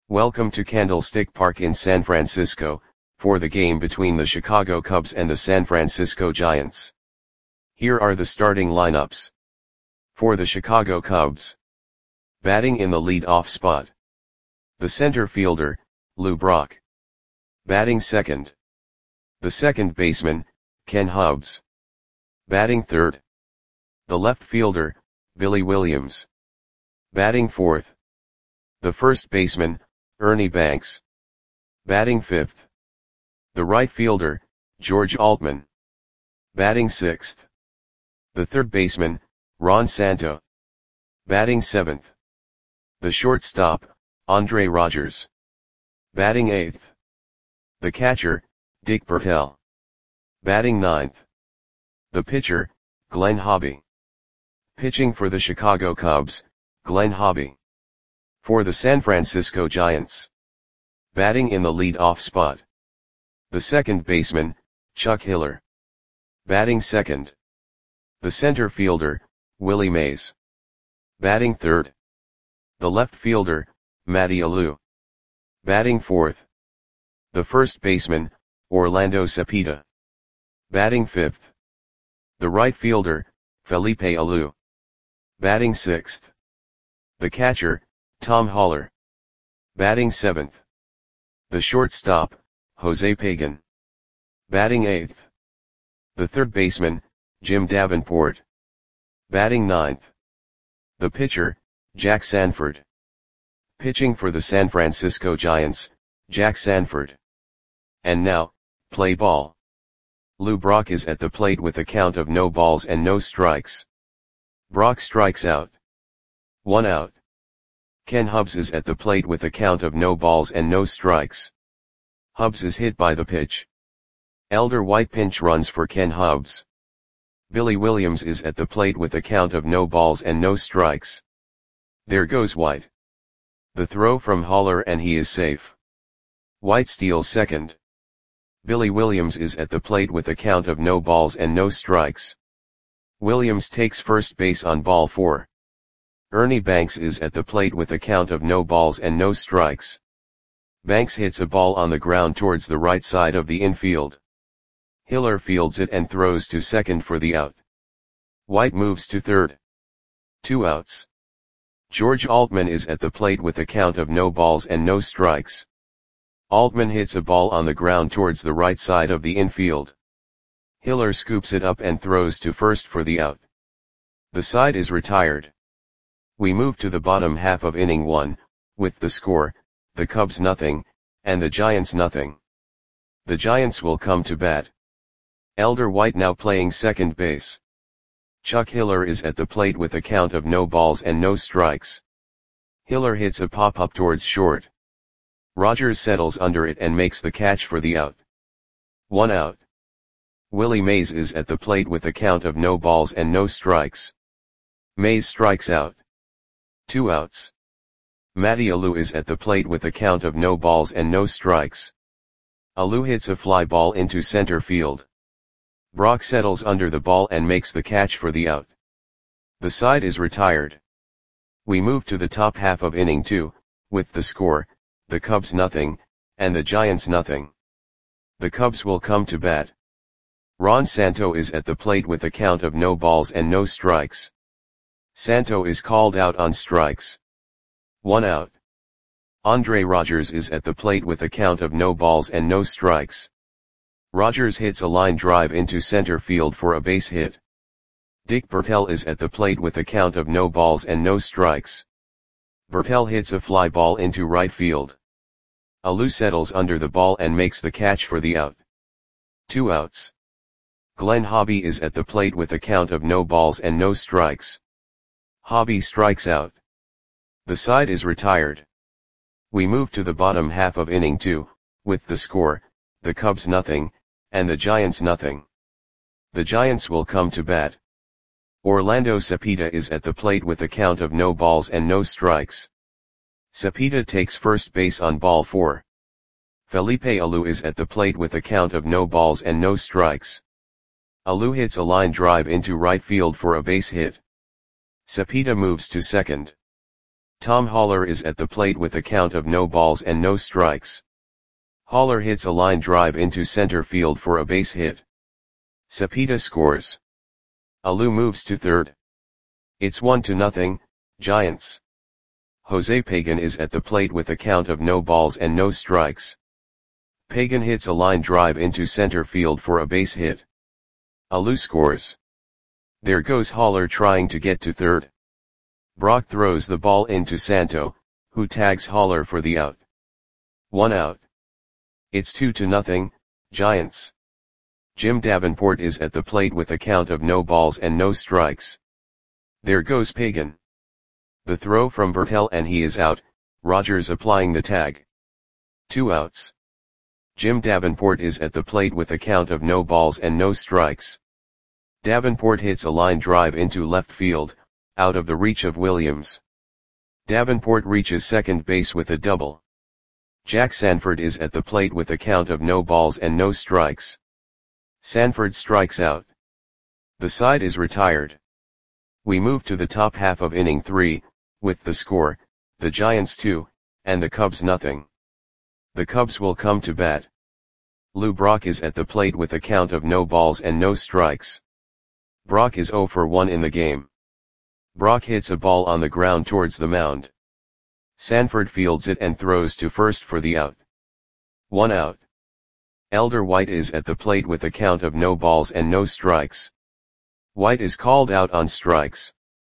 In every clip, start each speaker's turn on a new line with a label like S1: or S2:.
S1: Welcome to Candlestick Park in San Francisco, for the game between the Chicago Cubs and the San Francisco Giants. Here are the starting lineups. For the Chicago Cubs. Batting in the lead-off spot. The center fielder, Lou Brock. Batting second. The second baseman, Ken Hubbs. Batting third. The left fielder, Billy Williams. Batting fourth. The first baseman, Ernie Banks. Batting fifth. The right fielder, George Altman. Batting sixth. The third baseman, Ron Santo. Batting seventh. The shortstop, Andre Rogers. Batting eighth. The catcher, Dick Bertel. Batting ninth. The pitcher, Glenn Hobby. Pitching for the Chicago Cubs, Glenn Hobby. For the San Francisco Giants. Batting in the lead-off spot. The second baseman, Chuck Hiller. Batting second. The center fielder, Willie Mays. Batting third. The left fielder, Matty Alou. Batting fourth. The first baseman, Orlando Cepeda. Batting fifth. The right fielder, Felipe Alou. Batting sixth. The catcher, Tom Haller. Batting seventh. The shortstop, Jose Pagan. Batting eighth. The third baseman, Jim Davenport. Batting ninth. The pitcher, Jack Sanford. Pitching for the San Francisco Giants, Jack Sanford. And now, play ball. Lou Brock is at the plate with a count of no balls and no strikes. Brock strikes out. 1 out. Ken Hubbs is at the plate with a count of no balls and no strikes. Hubbs is hit by the pitch. Elder White pinch runs for Ken Hubbs. Billy Williams is at the plate with a count of no balls and no strikes. There goes White. The throw from Haller and he is safe. White steals second. Billy Williams is at the plate with a count of no balls and no strikes. Williams takes first base on ball 4. Ernie Banks is at the plate with a count of no balls and no strikes. Banks hits a ball on the ground towards the right side of the infield. Hiller fields it and throws to second for the out. White moves to third. 2 outs. George Altman is at the plate with a count of no balls and no strikes. Altman hits a ball on the ground towards the right side of the infield. Hiller scoops it up and throws to first for the out. The side is retired. We move to the bottom half of inning 1, with the score, the Cubs nothing, and the Giants nothing. The Giants will come to bat. Elder White now playing second base. Chuck Hiller is at the plate with a count of no balls and no strikes. Hiller hits a pop-up towards short. Rogers settles under it and makes the catch for the out. 1 out. Willie Mays is at the plate with a count of no balls and no strikes. Mays strikes out. 2 outs. Matty Alou is at the plate with a count of no balls and no strikes. Alou hits a fly ball into center field. Brock settles under the ball and makes the catch for the out. The side is retired. We move to the top half of inning 2, with the score, the Cubs nothing, and the Giants nothing. The Cubs will come to bat. Ron Santo is at the plate with a count of no balls and no strikes. Santo is called out on strikes. 1 out. Andre Rogers is at the plate with a count of no balls and no strikes. Rogers hits a line drive into center field for a base hit. Dick Bertel is at the plate with a count of no balls and no strikes. Bertel hits a fly ball into right field. Alou settles under the ball and makes the catch for the out. 2 outs. Glenn Hobby is at the plate with a count of no balls and no strikes. Hobby strikes out. The side is retired. We move to the bottom half of inning 2, with the score, the Cubs nothing, and the Giants nothing. The Giants will come to bat. Orlando Cepeda is at the plate with a count of no balls and no strikes. Cepeda takes first base on ball 4. Felipe Alou is at the plate with a count of no balls and no strikes. Alou hits a line drive into right field for a base hit. Cepeda moves to second. Tom Haller is at the plate with a count of no balls and no strikes. Haller hits a line drive into center field for a base hit. Cepeda scores. Alou moves to third. It's 1-0, Giants. Jose Pagan is at the plate with a count of no balls and no strikes. Pagan hits a line drive into center field for a base hit. Alou scores. There goes Haller trying to get to third. Brock throws the ball into Santo, who tags Haller for the out. 1 out. It's 2-0, Giants. Jim Davenport is at the plate with a count of no balls and no strikes. There goes Pagan. The throw from Bertel and he is out, Rogers applying the tag. 2 outs. Jim Davenport is at the plate with a count of no balls and no strikes. Davenport hits a line drive into left field, out of the reach of Williams. Davenport reaches second base with a double. Jack Sanford is at the plate with a count of no balls and no strikes. Sanford strikes out. The side is retired. We move to the top half of inning 3, with the score, the Giants 2, and the Cubs nothing. The Cubs will come to bat. Lou Brock is at the plate with a count of no balls and no strikes. Brock is 0 for 1 in the game. Brock hits a ball on the ground towards the mound. Sanford fields it and throws to first for the out. 1 out. Elder White is at the plate with a count of no balls and no strikes. White is called out on strikes.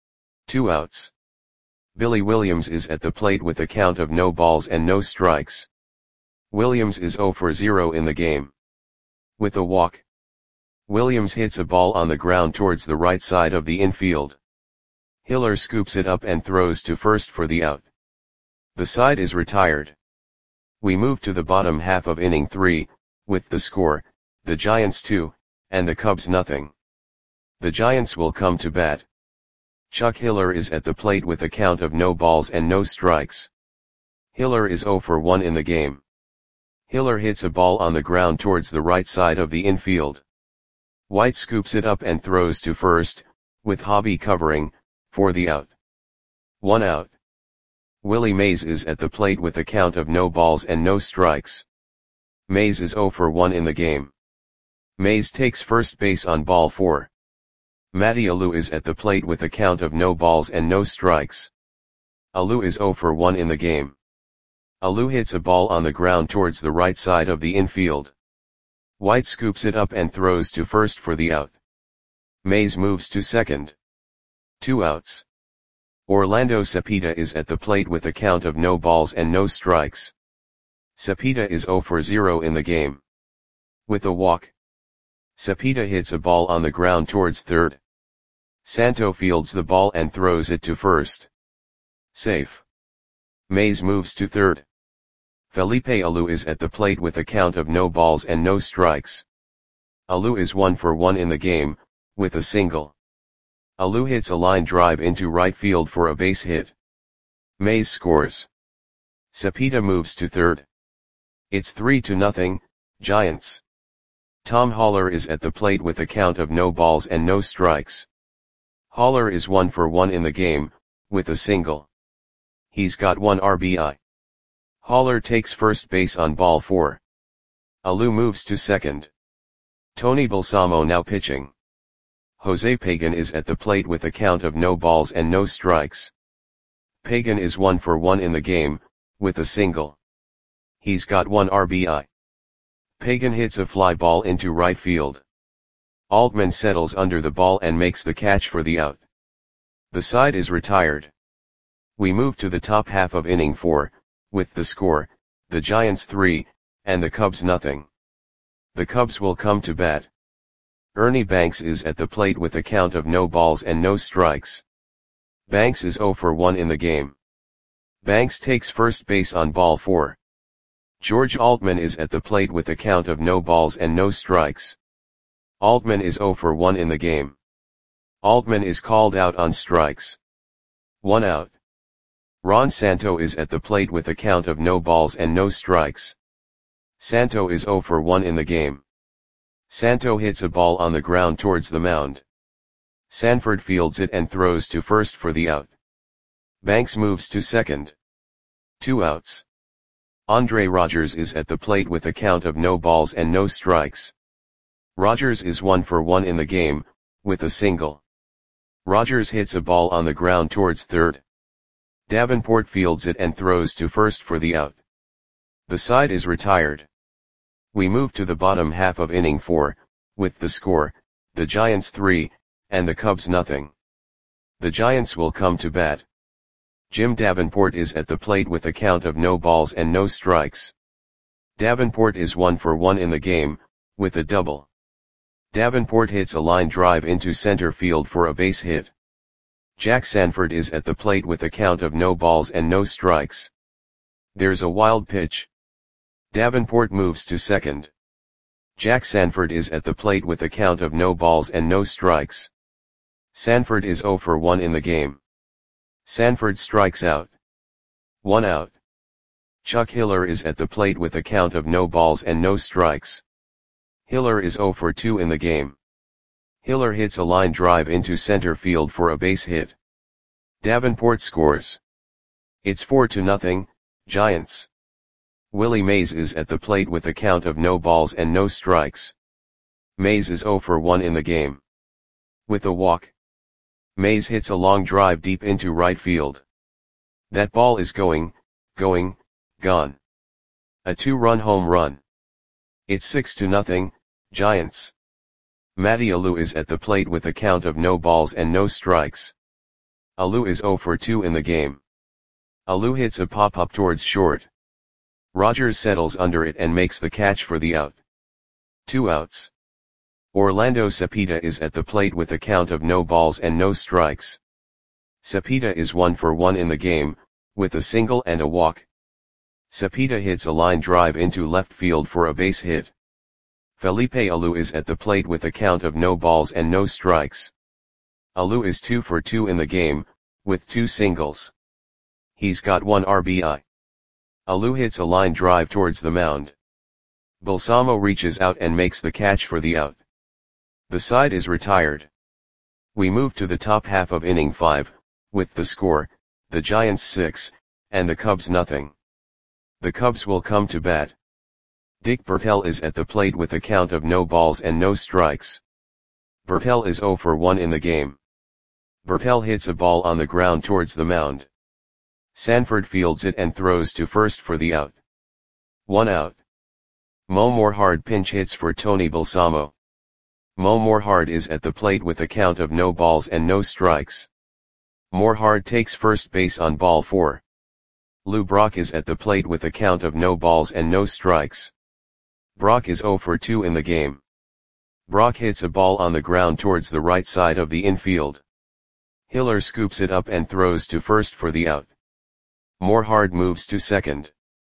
S1: 2 outs. Billy Williams is at the plate with a count of no balls and no strikes. Williams is 0 for 0 in the game. With a walk. Williams hits a ball on the ground towards the right side of the infield. Hiller scoops it up and throws to first for the out. The side is retired. We move to the bottom half of inning 3, with the score, the Giants 2, and the Cubs nothing. The Giants will come to bat. Chuck Hiller is at the plate with a count of no balls and no strikes. Hiller is 0 for 1 in the game. Hiller hits a ball on the ground towards the right side of the infield. White scoops it up and throws to first, with Hobby covering, for the out. 1 out. Willie Mays is at the plate with a count of no balls and no strikes. Mays is 0 for 1 in the game. Mays takes first base on ball 4. Matty Alou is at the plate with a count of no balls and no strikes. Alou is 0 for 1 in the game. Alou hits a ball on the ground towards the right side of the infield. White scoops it up and throws to first for the out. Mays moves to second. 2 outs. Orlando Cepeda is at the plate with a count of no balls and no strikes. Cepeda is 0 for 0 in the game. With a walk. Cepeda hits a ball on the ground towards third. Santo fields the ball and throws it to first. Safe. Mays moves to third. Felipe Alou is at the plate with a count of no balls and no strikes. Alou is 1 for 1 in the game, with a single. Alou hits a line drive into right field for a base hit. Mays scores. Cepeda moves to third. It's 3-0, Giants. Tom Haller is at the plate with a count of no balls and no strikes. Haller is 1 for 1 in the game, with a single. He's got 1 RBI. Haller takes first base on ball 4. Alou moves to second. Tony Balsamo now pitching. Jose Pagan is at the plate with a count of no balls and no strikes. Pagan is 1 for 1 in the game, with a single. He's got 1 RBI. Pagan hits a fly ball into right field. Altman settles under the ball and makes the catch for the out. The side is retired. We move to the top half of inning 4, with the score, the Giants 3, and the Cubs nothing. The Cubs will come to bat. Ernie Banks is at the plate with a count of no balls and no strikes. Banks is 0 for 1 in the game. Banks takes first base on ball 4. George Altman is at the plate with a count of no balls and no strikes. Altman is 0 for 1 in the game. Altman is called out on strikes. 1 out. Ron Santo is at the plate with a count of no balls and no strikes. Santo is 0 for 1 in the game. Santo hits a ball on the ground towards the mound. Sanford fields it and throws to first for the out. Banks moves to second. 2 outs. Andre Rogers is at the plate with a count of no balls and no strikes. Rogers is 1 for 1 in the game, with a single. Rogers hits a ball on the ground towards third. Davenport fields it and throws to first for the out. The side is retired. We move to the bottom half of inning 4, with the score, the Giants 3, and the Cubs nothing. The Giants will come to bat. Jim Davenport is at the plate with a count of no balls and no strikes. Davenport is 1 for 1 in the game, with a double. Davenport hits a line drive into center field for a base hit. Jack Sanford is at the plate with a count of no balls and no strikes. There's a wild pitch. Davenport moves to second. Jack Sanford is at the plate with a count of no balls and no strikes. Sanford is 0 for 1 in the game. Sanford strikes out. 1 out. Chuck Hiller is at the plate with a count of no balls and no strikes. Hiller is 0 for 2 in the game. Hiller hits a line drive into center field for a base hit. Davenport scores. It's 4-0, Giants. Willie Mays is at the plate with a count of no balls and no strikes. Mays is 0 for 1 in the game. With a walk. Mays hits a long drive deep into right field. That ball is gone. A 2-run home run. It's 6-0, Giants. Matty Alou is at the plate with a count of no balls and no strikes. Alou is 0 for 2 in the game. Alou hits a pop-up towards short. Rogers settles under it and makes the catch for the out. 2 outs. Orlando Cepeda is at the plate with a count of no balls and no strikes. Cepeda is 1 for 1 in the game, with a single and a walk. Cepeda hits a line drive into left field for a base hit. Felipe Alou is at the plate with a count of no balls and no strikes. Alou is 2 for 2 in the game, with 2 singles. He's got 1 RBI. Alou hits a line drive towards the mound. Balsamo reaches out and makes the catch for the out. The side is retired. We move to the top half of inning 5, with the score, the Giants 6, and the Cubs nothing. The Cubs will come to bat. Dick Bertel is at the plate with a count of no balls and no strikes. Bertel is 0 for 1 in the game. Bertel hits a ball on the ground towards the mound. Sanford fields it and throws to first for the out. 1 out. Mo Morhard pinch hits for Tony Balsamo. Mo Morhard is at the plate with a count of no balls and no strikes. Morhard takes first base on ball 4. Lou Brock is at the plate with a count of no balls and no strikes. Brock is 0 for 2 in the game. Brock hits a ball on the ground towards the right side of the infield. Hiller scoops it up and throws to first for the out. Morhard moves to second.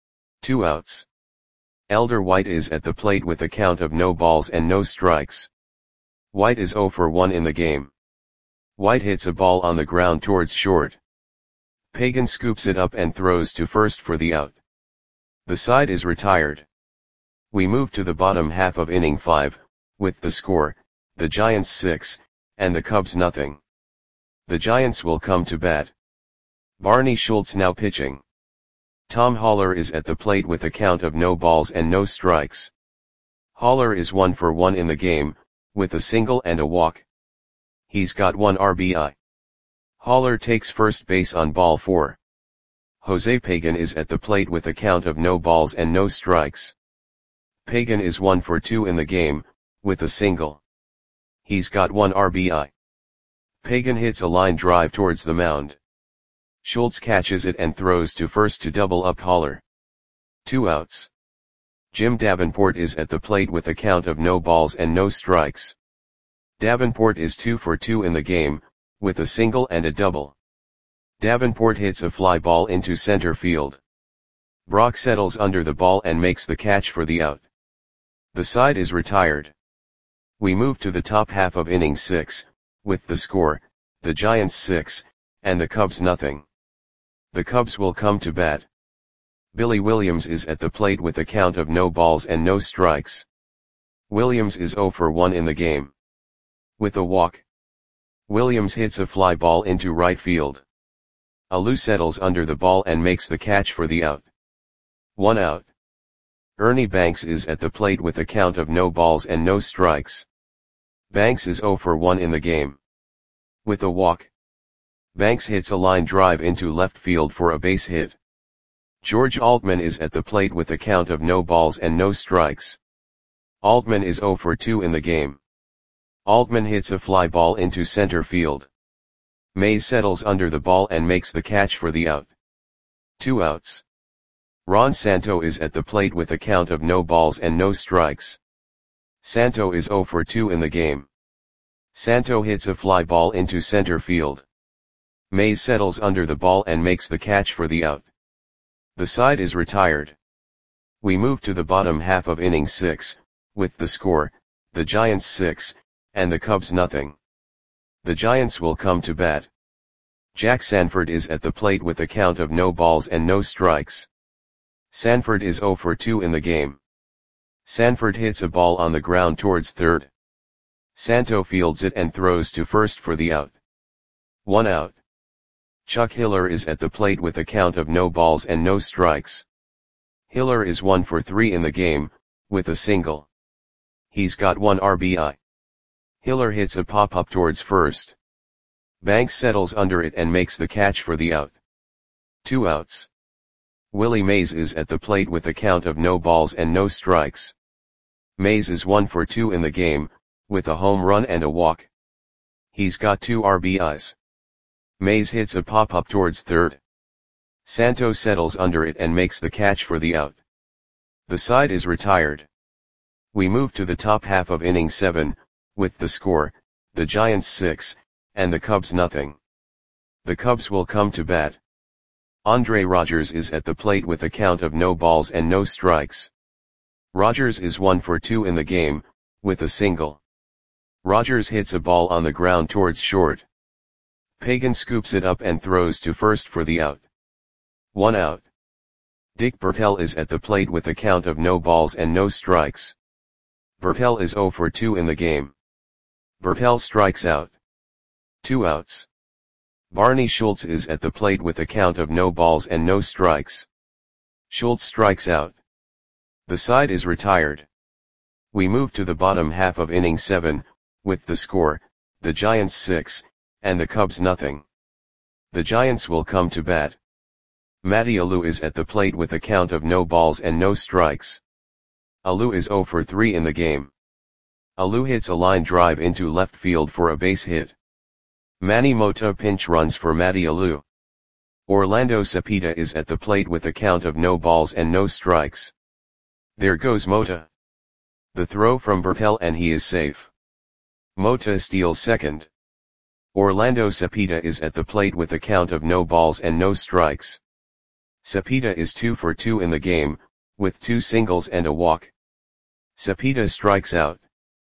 S1: 2 outs. Elder White is at the plate with a count of no balls and no strikes. White is 0 for 1 in the game. White hits a ball on the ground towards short. Pagan scoops it up and throws to first for the out. The side is retired. We move to the bottom half of inning 5, with the score, the Giants 6, and the Cubs nothing. The Giants will come to bat. Barney Schultz now pitching. Tom Haller is at the plate with a count of no balls and no strikes. Haller is 1 for 1 in the game, with a single and a walk. He's got 1 RBI. Haller takes first base on ball 4. Jose Pagan is at the plate with a count of no balls and no strikes. Pagan is 1 for 2 in the game, with a single. He's got 1 RBI. Pagan hits a line drive towards the mound. Schultz catches it and throws to first to double up Haller. 2 outs. Jim Davenport is at the plate with a count of no balls and no strikes. Davenport is 2 for 2 in the game, with a single and a double. Davenport hits a fly ball into center field. Brock settles under the ball and makes the catch for the out. The side is retired. We move to the top half of inning 6, with the score, the Giants 6, and the Cubs nothing. The Cubs will come to bat. Billy Williams is at the plate with a count of no balls and no strikes. Williams is 0 for 1 in the game. With a walk. Williams hits a fly ball into right field. Alou settles under the ball and makes the catch for the out. 1 out. Ernie Banks is at the plate with a count of no balls and no strikes. Banks is 0 for 1 in the game. With a walk, Banks hits a line drive into left field for a base hit. George Altman is at the plate with a count of no balls and no strikes. Altman is 0 for 2 in the game. Altman hits a fly ball into center field. Mays settles under the ball and makes the catch for the out. 2 outs. Ron Santo is at the plate with a count of no balls and no strikes. Santo is 0 for 2 in the game. Santo hits a fly ball into center field. Mays settles under the ball and makes the catch for the out. The side is retired. We move to the bottom half of inning 6, with the score, the Giants 6, and the Cubs nothing. The Giants will come to bat. Jack Sanford is at the plate with a count of no balls and no strikes. Sanford is 0 for 2 in the game. Sanford hits a ball on the ground towards third. Santo fields it and throws to first for the out. 1 out. Chuck Hiller is at the plate with a count of no balls and no strikes. Hiller is 1 for 3 in the game, with a single. He's got 1 RBI. Hiller hits a pop-up towards first. Banks settles under it and makes the catch for the out. 2 outs. Willie Mays is at the plate with a count of no balls and no strikes. Mays is 1 for 2 in the game, with a home run and a walk. He's got 2 RBIs. Mays hits a pop-up towards third. Santo settles under it and makes the catch for the out. The side is retired. We move to the top half of inning 7, with the score, the Giants 6, and the Cubs nothing. The Cubs will come to bat. Andre Rogers is at the plate with a count of no balls and no strikes. Rogers is 1 for 2 in the game, with a single. Rogers hits a ball on the ground towards short. Pagan scoops it up and throws to first for the out. 1 out. Dick Bertel is at the plate with a count of no balls and no strikes. Bertel is 0 for 2 in the game. Bertel strikes out. 2 outs. Barney Schultz is at the plate with a count of no balls and no strikes. Schultz strikes out. The side is retired. We move to the bottom half of inning 7, with the score, the Giants 6, and the Cubs nothing. The Giants will come to bat. Matty Alou is at the plate with a count of no balls and no strikes. Alou is 0 for 3 in the game. Alou hits a line drive into left field for a base hit. Manny Mota pinch runs for Matty Alou. Orlando Cepeda is at the plate with a count of no balls and no strikes. There goes Mota. The throw from Bertel and he is safe. Mota steals second. Orlando Cepeda is at the plate with a count of no balls and no strikes. Cepeda is 2 for 2 in the game, with 2 singles and a walk. Cepeda strikes out.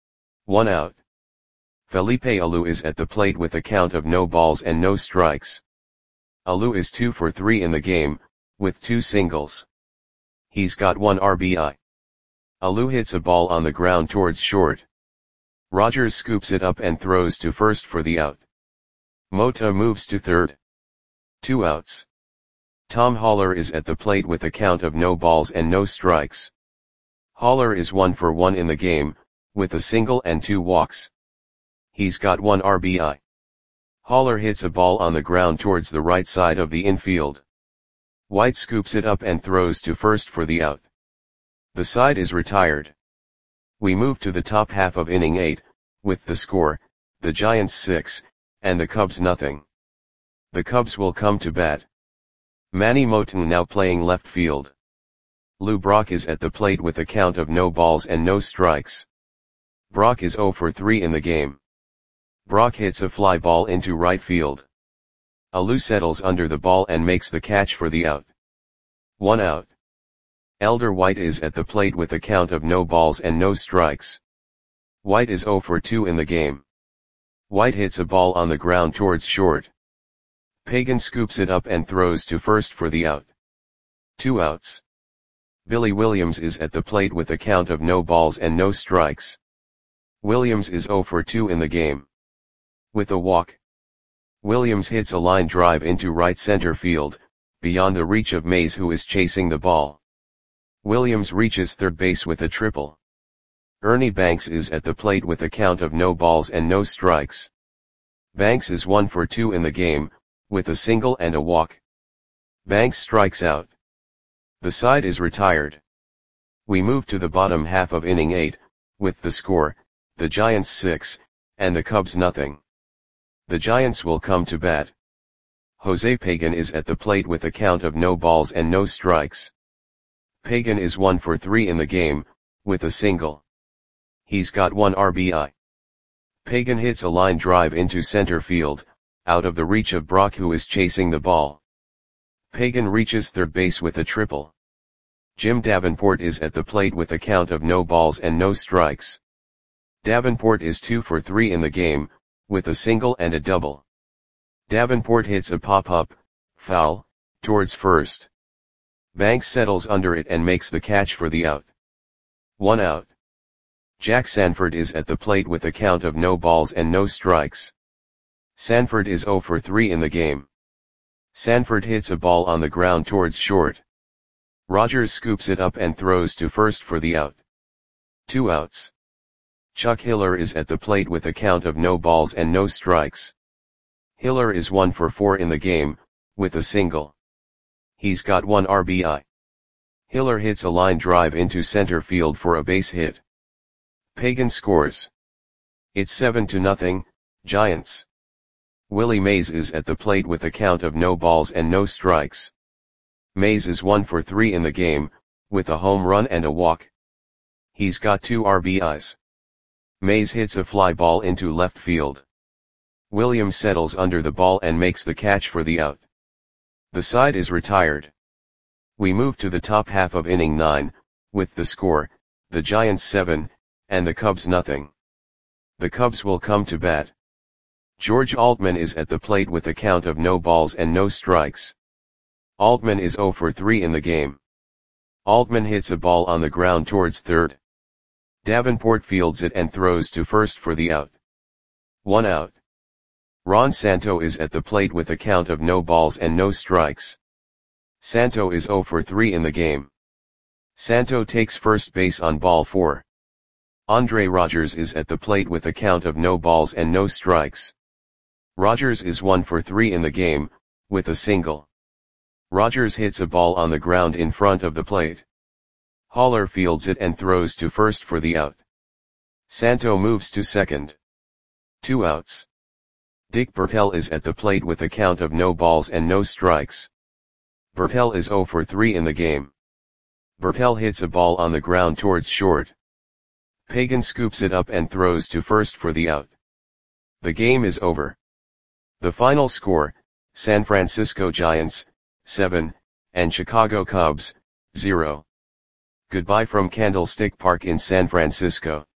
S1: 1 out. Felipe Alou is at the plate with a count of no balls and no strikes. Alou is 2 for 3 in the game, with 2 singles. He's got 1 RBI. Alou hits a ball on the ground towards short. Rogers scoops it up and throws to first for the out. Mota moves to third. 2 outs. Tom Haller is at the plate with a count of no balls and no strikes. Haller is 1 for 1 in the game, with a single and 2 walks. He's got 1 RBI. Haller hits a ball on the ground towards the right side of the infield. White scoops it up and throws to first for the out. The side is retired. We move to the top half of inning 8, with the score, the Giants 6, and the Cubs nothing. The Cubs will come to bat. Manny Moten now playing left field. Lou Brock is at the plate with a count of no balls and no strikes. Brock is 0 for 3 in the game. Brock hits a fly ball into right field. Alou settles under the ball and makes the catch for the out. 1 out. Elder White is at the plate with a count of no balls and no strikes. White is 0 for 2 in the game. White hits a ball on the ground towards short. Pagan scoops it up and throws to first for the out. 2 outs. Billy Williams is at the plate with a count of no balls and no strikes. Williams is 0 for 2 in the game. With a walk. Williams hits a line drive into right center field, beyond the reach of Mays, who is chasing the ball. Williams reaches third base with a triple. Ernie Banks is at the plate with a count of no balls and no strikes. Banks is 1 for 2 in the game, with a single and a walk. Banks strikes out. The side is retired. We move to the bottom half of inning 8, with the score, the Giants 6, and the Cubs nothing. The Giants will come to bat. Jose Pagan is at the plate with a count of no balls and no strikes. Pagan is 1 for 3 in the game, with a single. He's got 1 RBI. Pagan hits a line drive into center field, out of the reach of Brock, who is chasing the ball. Pagan reaches third base with a triple. Jim Davenport is at the plate with a count of no balls and no strikes. Davenport is 2 for 3 in the game, with a single and a double. Davenport hits a pop-up, foul, towards first. Banks settles under it and makes the catch for the out. 1 out. Jack Sanford is at the plate with a count of no balls and no strikes. Sanford is 0 for 3 in the game. Sanford hits a ball on the ground towards short. Rogers scoops it up and throws to first for the out. 2 outs. Chuck Hiller is at the plate with a count of no balls and no strikes. Hiller is 1 for 4 in the game, with a single. He's got 1 RBI. Hiller hits a line drive into center field for a base hit. Pagan scores. It's 7-0, Giants. Willie Mays is at the plate with a count of no balls and no strikes. Mays is 1 for 3 in the game, with a home run and a walk. He's got 2 RBIs. Mays hits a fly ball into left field. Williams settles under the ball and makes the catch for the out. The side is retired. We move to the top half of inning 9, with the score, the Giants 7, and the Cubs nothing. The Cubs will come to bat. George Altman is at the plate with a count of no balls and no strikes. Altman is 0 for 3 in the game. Altman hits a ball on the ground towards third. Davenport fields it and throws to first for the out. 1 out. Ron Santo is at the plate with a count of no balls and no strikes. Santo is 0 for 3 in the game. Santo takes first base on ball 4. Andre Rogers is at the plate with a count of no balls and no strikes. Rogers is 1 for 3 in the game, with a single. Rogers hits a ball on the ground in front of the plate. Haller fields it and throws to first for the out. Santo moves to second. 2 outs. Dick Bertel is at the plate with a count of no balls and no strikes. Bertel is 0 for 3 in the game. Bertel hits a ball on the ground towards short. Pagan scoops it up and throws to first for the out. The game is over. The final score, San Francisco Giants, 7, and Chicago Cubs, 0. Goodbye from Candlestick Park in San Francisco.